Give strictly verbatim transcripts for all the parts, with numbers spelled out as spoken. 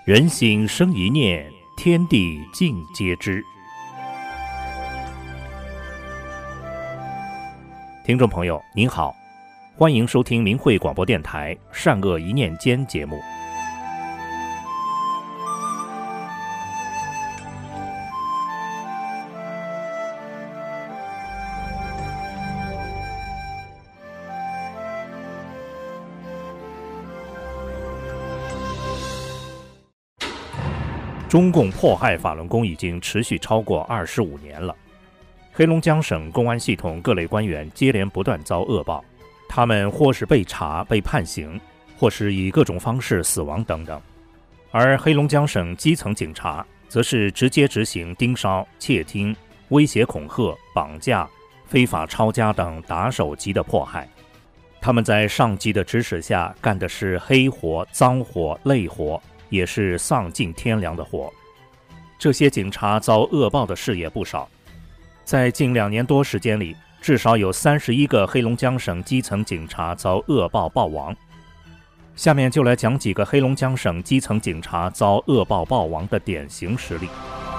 人心生一念，天地尽皆知。听众朋友您好，欢迎收听明慧广播电台善恶一念间节目。中共迫害法轮功已经持续超过二十五年了。黑龙江省公安系统各类官员接连不断遭恶报，他们或是被查被判刑，或是以各种方式死亡等等。而黑龙江省基层警察则是直接执行盯梢、窃听、威胁恐吓、绑架、非法抄家等打手级的迫害。他们在上级的指使下干的是黑活、脏活、累活，也是丧尽天良的活。这些警察遭恶报的事也不少，在近两年多时间里，至少有三十一个黑龙江省基层警察遭恶报报亡。下面就来讲几个黑龙江省基层警察遭恶报报亡的典型实例。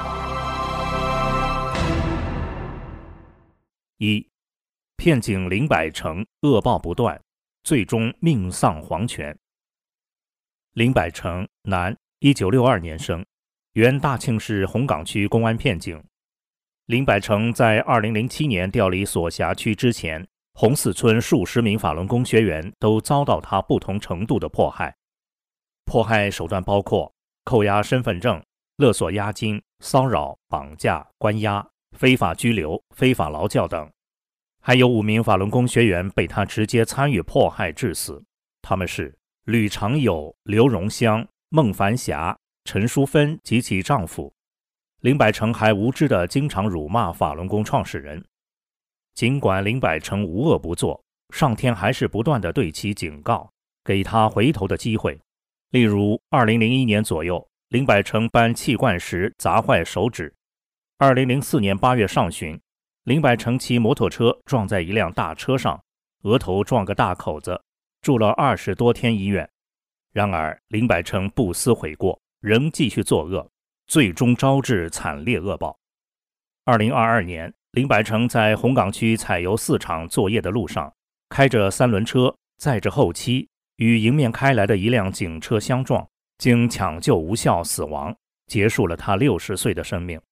一、骗警林百成恶报不断，最终命丧黄泉。林百成，男，一九六二年生，原大庆市红岗区公安片警。林百成在二零零七年调离所辖区之前，红四村数十名法轮功学员都遭到他不同程度的迫害。迫害手段包括扣押身份证、勒索押金、骚扰、绑架、关押、非法拘留、非法劳教等。还有五名法轮功学员被他直接参与迫害致死，他们是吕长友、刘荣香、孟凡霞、陈淑芬及其丈夫。林百成还无知地经常辱骂法轮功创始人。尽管林百成无恶不作，上天还是不断地对其警告，给他回头的机会。例如二零零一年左右，林百成搬气罐时砸坏手指。二零零四年八月上旬，林百成骑摩托车撞在一辆大车上，额头撞个大口子，住了二十多天医院。然而林百成不思悔过，仍继续作恶，最终招致惨烈恶报。二零二二年，林百成在红岗区采油四厂作业的路上，开着三轮车载着后妻，与迎面开来的一辆警车相撞，经抢救无效死亡，结束了他六十岁的生命。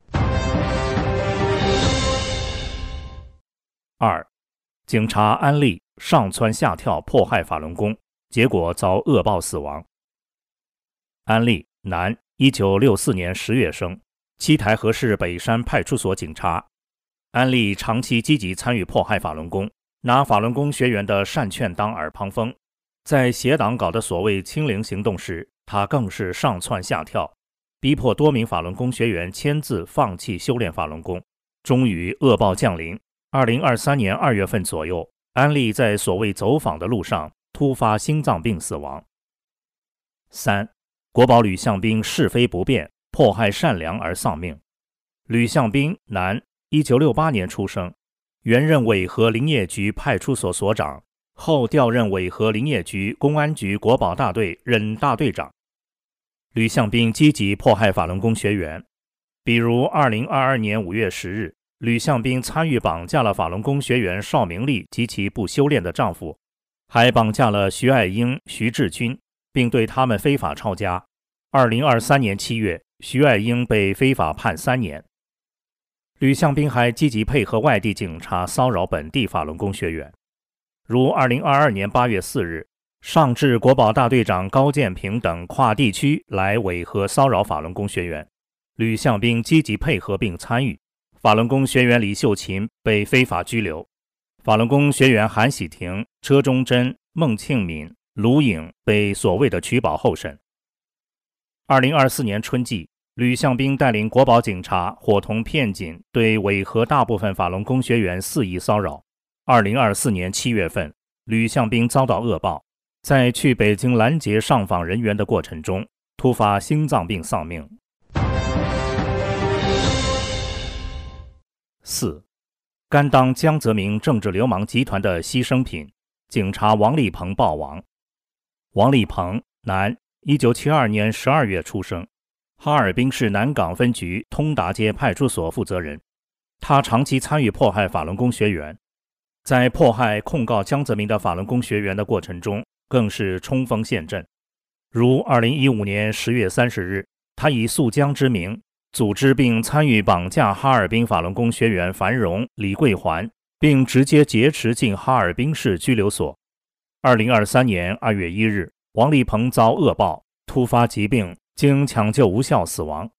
二、警察安利上蹿下跳迫害法轮功，结果遭恶报死亡。安利，男，一九六四年十月生，七台河市北山派出所警察。安利长期积极参与迫害法轮功，拿法轮功学员的善劝当耳旁风。在协党搞的所谓清零行动时，他更是上蹿下跳，逼迫多名法轮功学员签字放弃修炼法轮功。终于恶报降临。二零二三年二月份左右，安利在所谓走访的路上突发心脏病死亡。三、国宝吕向兵是非不辨，迫害善良而丧命。吕向兵，男，一九六八年出生，原任尾河林业局派出所所长，后调任尾河林业局公安局国保大队任大队长。吕向兵积极迫害法轮功学员，比如二零二二年五月十日，吕向兵参与绑架了法轮功学员邵明丽及其不修炼的丈夫，还绑架了徐爱英、徐志军，并对他们非法抄家。二零二三年七月，徐爱英被非法判三年。吕向兵还积极配合外地警察骚扰本地法轮功学员，如二零二二年八月四日，上至国保大队长高建平等跨地区来尾河骚扰法轮功学员，吕向兵积极配合并参与。法轮功学员李秀琴被非法拘留，法轮功学员韩喜婷、车中珍、孟庆敏、卢颖被所谓的取保候审。二零二四年春季，吕向兵带领国保警察伙同片警对尾河大部分法轮功学员肆意骚扰。二零二四年七月份，吕向兵遭到恶报，在去北京拦截上访人员的过程中，突发心脏病丧命。四、甘当江泽民政治流氓集团的牺牲品，警察王立鹏暴亡。王立鹏，男， 一九七二年十二月出生，哈尔滨市南岗分局通达街派出所负责人。他长期参与迫害法轮功学员，在迫害控告江泽民的法轮功学员的过程中，更是冲锋陷阵。如二零一五年十月三十日，他以肃江之名，组织并参与绑架哈尔滨法轮功学员樊荣、李桂环，并直接劫持进哈尔滨市拘留所。二零二三年二月一日，王立鹏遭恶报，突发疾病，经抢救无效死亡。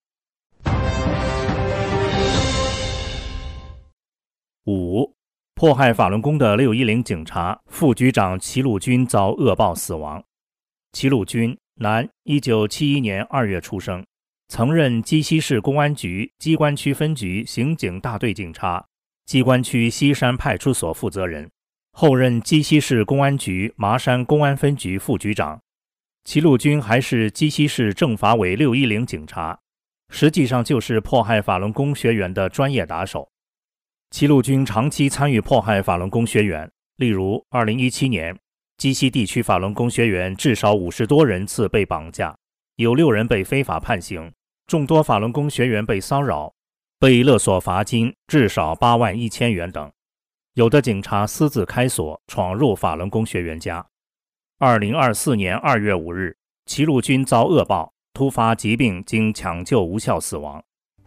五、迫害法轮功的六一零警察副局长齐鲁军遭恶报死亡。齐鲁军，男，一九七一年二月出生，曾任鸡西市公安局机关区分局刑警大队警察、机关区西山派出所负责人，后任鸡西市公安局麻山公安分局副局长。齐鲁军还是鸡西市政法委六一零警察，实际上就是迫害法轮功学员的专业打手。齐鲁军长期参与迫害法轮功学员，例如二零一七年，鸡西地区法轮功学员至少五十多人次被绑架，有六人被非法判刑，众多法轮功学员被骚扰，被勒索罚金至少八万一千元等。有的警察私自开锁，闯入法轮功学员家。二零二四年二月五日，齐鲁军遭恶报，突发疾病，经抢救无效死亡。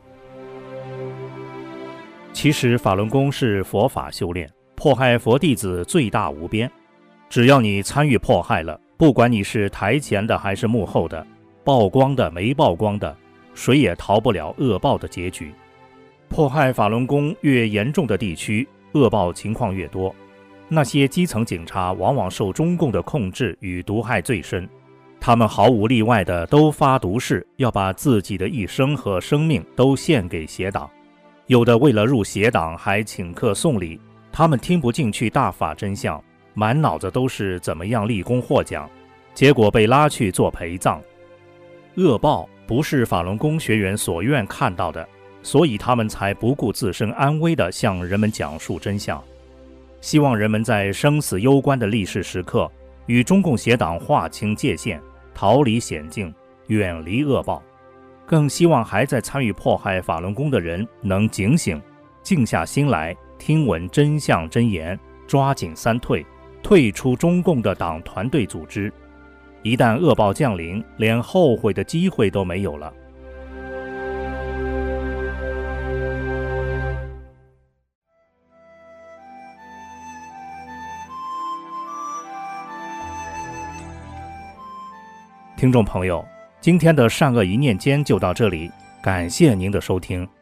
其实法轮功是佛法修炼，迫害佛弟子罪大无边。只要你参与迫害了，不管你是台前的还是幕后的，曝光的没曝光的，谁也逃不了恶报的结局。迫害法轮功越严重的地区，恶报情况越多。那些基层警察往往受中共的控制与毒害最深，他们毫无例外的都发毒誓，要把自己的一生和生命都献给邪党。有的为了入邪党还请客送礼，他们听不进去大法真相，满脑子都是怎么样立功获奖，结果被拉去做陪葬。恶报不是法轮功学员所愿看到的，所以他们才不顾自身安危地向人们讲述真相。希望人们在生死攸关的历史时刻，与中共邪党划清界限，逃离险境，远离恶报。更希望还在参与迫害法轮功的人能警醒，静下心来，听闻真相真言，抓紧三退，退出中共的党团队组织。一旦恶报降临，连后悔的机会都没有了。听众朋友，今天的善恶一念间就到这里，感谢您的收听。